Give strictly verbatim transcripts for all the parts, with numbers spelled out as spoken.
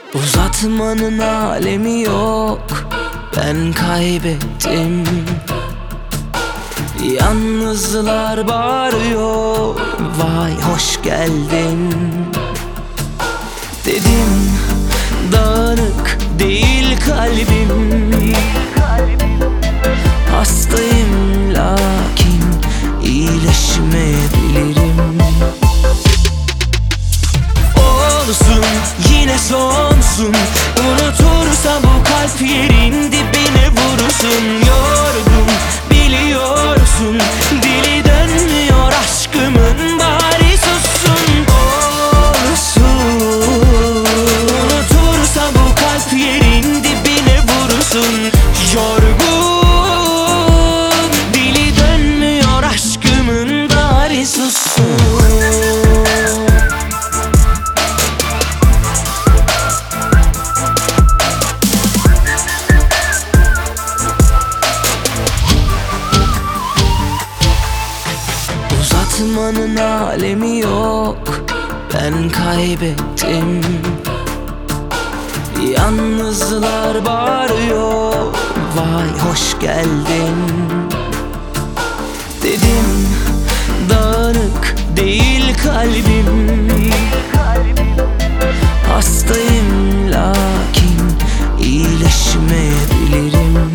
Uzatmanın alemi yok, ben kaybettim. Yalnızlar bağırıyor, vay hoş geldin. Dedim dağınık değil kalbim, hastayım lakin iyileşmeyebilirim. Olsun yine sonsun, unutursa bu kalp yerin dibine vurursun. Yorgun biliyorsun, dili dönmüyor aşkımın, bari sussun. Olsun unutursa bu kalp yerin dibine vurursun. Yorgun dili dönmüyor aşkımın, bari sussun. Uzatmanın alemi yok, ben kaybettim. Yalnızlar bağırıyor, vay hoş geldin. Dedim dağınık değil kalbim, hastayım lakin iyileşmeyebilirim.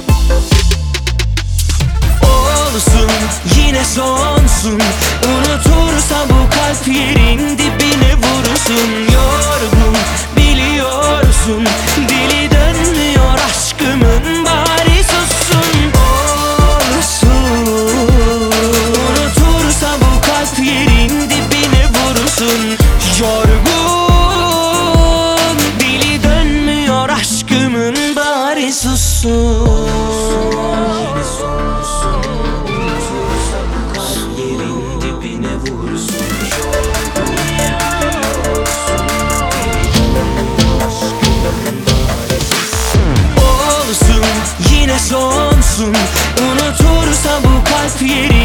Olsun yine sonsun, unutursa bu kalp yerin dibine vurursun. Yorgun biliyorsun, dili dönmüyor aşkımın, bari sussun. Olsun unutursa bu kalp yerin dibine vurursun. Yorgun dili dönmüyor aşkımın, bari sussun. Olsun yine sonsun, unutursa bu kalp yeri